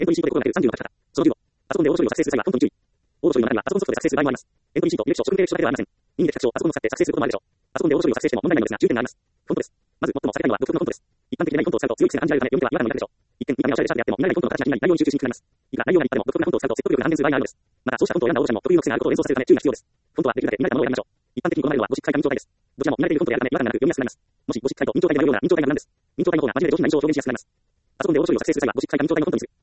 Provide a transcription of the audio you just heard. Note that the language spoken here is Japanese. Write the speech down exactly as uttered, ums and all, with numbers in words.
エントリーシートで心がけるさんじゅうの書き方。そのじゅうご。パソコンで応募書類を作成する際は、本当に注意。応募書類の中身はパソコンソフトで作成する場合もあります。エントリーシート、履歴書、職務経歴書だけではありません。任意で作成をパソコンを使って作成することもあるでしょう。パソコンで応募書類を作成しても問題ないのですが、注意点があります。フォントです。まず、最もされたいのは独特のフォントです。一般的なフォントを使うと強い癖が感じられるため、読み手は違和感があるでしょう。一点、見た目はおしゃれでシャープであっても、見られないフォントの形になり、内容に集中しにくくなります。いくら内容が立派でも独特なフォントを使うと説得力が半減する場合があるのです。また、そうしたフォントを選んだ応募者にも特有の癖があることを連想させるため注意が必要です。フォントはできるだけ見られたものを選びましょう。一般的に好まれるのはゴシック体が明朝体です。どちらも見慣れているフォントであるため違和感がなく読みやすくなります。もしゴシック体と明朝体が並ぶような明朝体が無難です。明朝体の方が初めて上司に内情を表現しやすくなります。パソコンで応募書類を作成する際はゴシック体か明朝体のフォントにする。